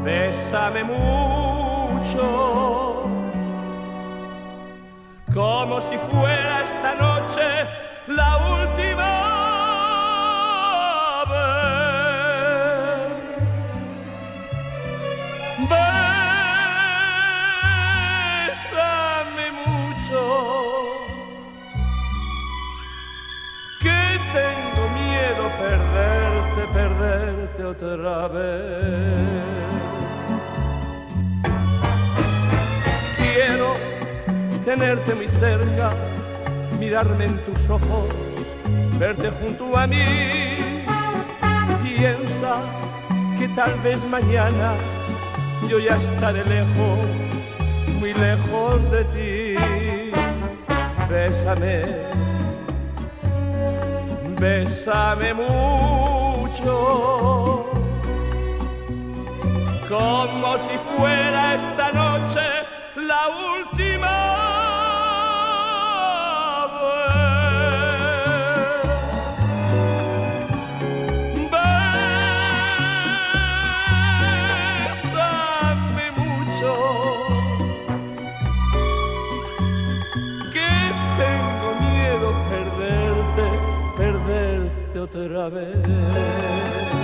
Bésame mucho, como si fuera esta noche la última vez. Bésame mucho, que tengo miedo perderte otra vez. Quiero tenerte muy cerca, mirarme en tus ojos, verte junto a mí. Piensa que tal vez mañana yo ya estaré lejos, muy lejos de ti. Bésame, bésame mucho, como si fuera esta noche la última vez. Bésame mucho, que tengo miedo perderte otra vez.